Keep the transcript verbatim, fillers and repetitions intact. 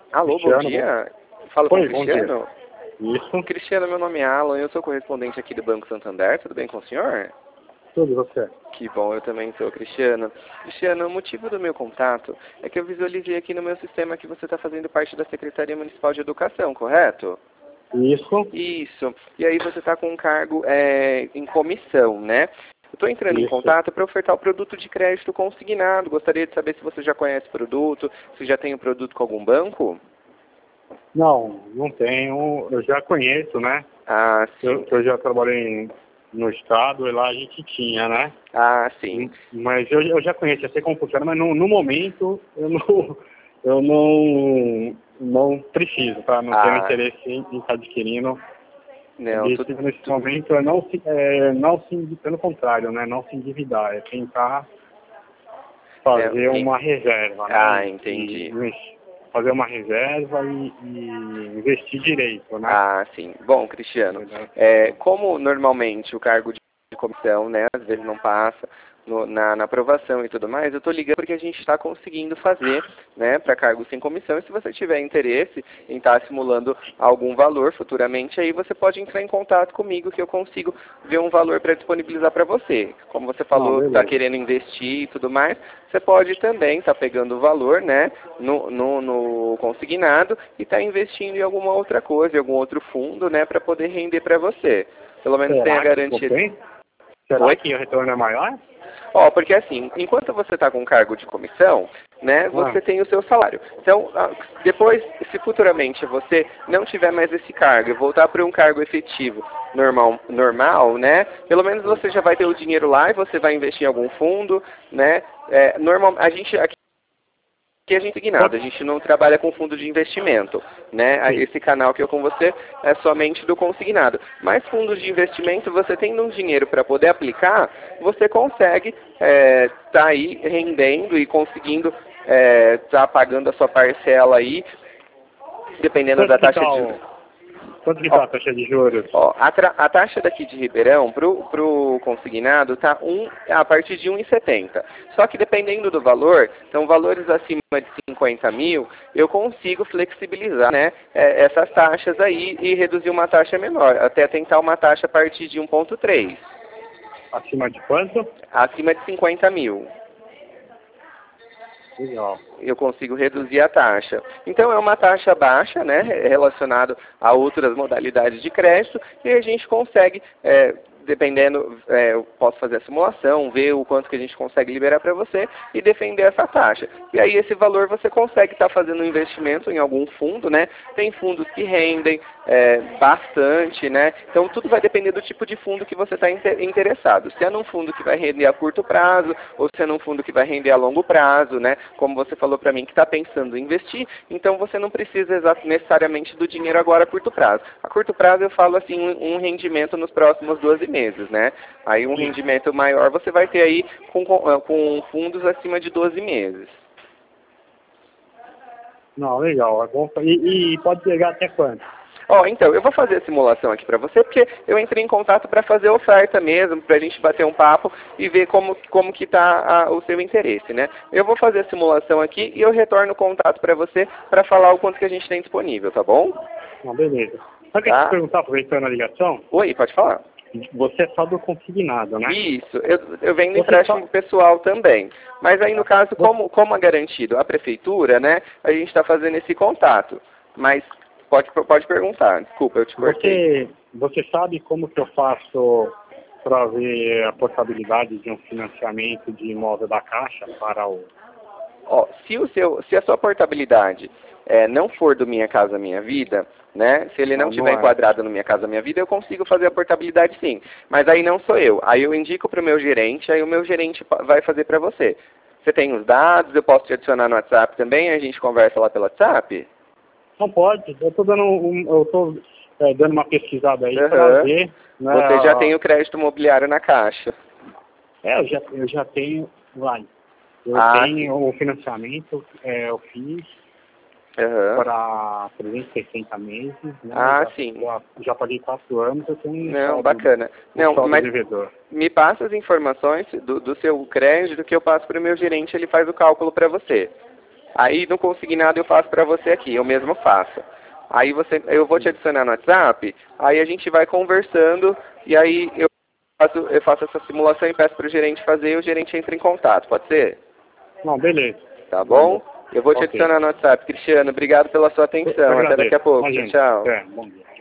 Alô, bom Cristiano, dia. Falo com o Oi, bom dia. Cristiano. Isso, Cristiano, meu nome é Alan, eu sou correspondente aqui do Banco Santander. Tudo bem com o senhor? tudo você. Que bom, eu também sou Cristiano. Cristiano, o motivo do meu contato é que eu visualizei aqui no meu sistema que você está fazendo parte da Secretaria Municipal de Educação, correto? Isso, Isso. E aí você está com um cargo é, em comissão, né? Eu estou entrando em isso. contato para ofertar o produto de crédito consignado. Gostaria de saber se você já conhece o produto, se já tem o produto com algum banco. Não, não tenho. Eu já conheço, né? Ah, Eu, sim. eu já trabalhei no estado e lá a gente tinha, né? Ah, sim. Mas eu, eu já conheço, já sei como funciona, mas no, no momento eu não, eu não, não preciso, tá? Não tenho Ah, interesse em em estar adquirindo. O não, tudo, objetivo nesse tudo... momento é não se, é, não se, pelo contrário, né? Não se endividar, é tentar fazer É, uma reserva, né? ah, E, entendi. e fazer uma reserva e, e investir direito, né? Ah, sim. Bom, Cristiano, é, como normalmente o cargo de comissão, né, às vezes não passa no- na, na aprovação e tudo mais, eu estou ligando porque a gente está conseguindo fazer, né, para cargos sem comissão. E se você tiver interesse em estar simulando algum valor futuramente, aí você pode entrar em contato comigo que eu consigo ver um valor para disponibilizar para você. Como você Não, falou que está beleza. querendo investir e tudo mais, você pode também estar pegando o valor, né, no, no, no consignado e estar investindo em alguma outra coisa, em algum outro fundo, né, para poder render para você. Pelo menos tem a Será que garantia. compensa? Será Oi? que o retorno é maior? Ó, porque assim, enquanto você está com cargo de comissão, né, Ah, você tem o seu salário. Então, ah, depois, se futuramente você não tiver mais esse cargo e voltar para um cargo efetivo normal, normal, né, pelo menos você já vai ter o dinheiro lá e você vai investir em algum fundo, né, é, normal, a gente aqui que a gente consignado, a quanto, gente não trabalha com fundo de investimento, né? sim. Esse canal que eu com você é somente do consignado. Mas fundos de investimento, você tendo um dinheiro para poder aplicar, você consegue estar aí rendendo e conseguindo estar pagando a sua parcela aí, dependendo Quanto da que taxa tá de... o, quanto que Ó, tá a taxa de juros? Ó, a, tra- a taxa daqui de Ribeirão pro, pro consignado tá um, a partir de um e setenta. Só que dependendo do valor, então valores acima de cinquenta mil, eu consigo flexibilizar, né, é, essas taxas aí e reduzir uma taxa menor, até tentar uma taxa a partir de um ponto três, Acima de quanto? acima de cinquenta mil. Legal. Eu consigo reduzir a taxa. Então é uma taxa baixa, né, relacionado a outras modalidades de crédito, e a gente consegue, é, dependendo, é, eu posso fazer a simulação, ver o quanto que a gente consegue liberar para você e defender essa taxa. E aí esse valor você consegue estar fazendo um investimento em algum fundo, né? Tem fundos que rendem é, bastante, né? Então tudo vai depender do tipo de fundo que você está interessado. Se é num fundo que vai render a curto prazo, ou se é num fundo que vai render a longo prazo, né? Como você falou para mim que está pensando em investir, então você não precisa exato, necessariamente do dinheiro agora a curto prazo. A curto prazo eu falo assim, um, um rendimento nos próximos doze meses, né? Aí um Sim. rendimento maior você vai ter aí com, com, com fundos acima de doze meses. Não, legal. É bom. E, e pode pegar até quanto? Ó, então, eu vou fazer a simulação aqui para você, porque eu entrei em contato para fazer oferta mesmo, para a gente bater um papo e ver como, como que está o seu interesse, né? Eu vou fazer a simulação aqui e eu retorno o contato para você para falar o quanto que a gente tem disponível, tá bom? Não, beleza. Só que eu te Tá? perguntar, aproveitando a ligação, Oi, pode falar? você é só do consignado, né? Isso, eu, eu vendo Você empréstimo só... pessoal também. Mas aí no caso, Você... como, como é garantido a prefeitura, né, a gente está fazendo esse contato. Mas pode, pode perguntar, desculpa, eu te cortei. Você, você sabe como que eu faço para ver a possibilidade de um financiamento de imóvel da Caixa para o... Ó, se, o seu, se a sua portabilidade é, não for do Minha Casa Minha Vida, né, se ele não Não, estiver não é. enquadrado no Minha Casa Minha Vida, eu consigo fazer a portabilidade sim. Mas aí não sou eu. Aí eu indico para o meu gerente, aí o meu gerente vai fazer para você. Você tem os dados, eu posso te adicionar no WhatsApp também, a gente conversa lá pelo WhatsApp? Não pode. Eu estou dando, um, eu tô, é, dando uma pesquisada aí para Aham. ver, né? Você já tem a- o crédito imobiliário na Caixa. É, eu já, eu já tenho lá. Eu Ah, sim. tenho o financiamento, é, eu fiz Aham. para trezentos e sessenta meses, né? Ah, Já, sim. já, já paguei quatro anos, eu tenho um Não, saldo, bacana. um Não, saldo mas devedor. me passa as informações do, do seu crédito que eu passo para o meu gerente, ele faz o cálculo para você. Aí no consignado eu faço para você aqui, eu mesmo faço. Aí você, eu vou te adicionar no WhatsApp, aí a gente vai conversando e aí eu faço, eu faço essa simulação e peço para o gerente fazer e o gerente entra em contato, pode ser? Não, beleza. Tá bom? Eu vou te Ok. adicionar no WhatsApp. Cristiano, obrigado pela sua atenção. Até daqui a pouco. Imagina. Tchau. É, bom dia.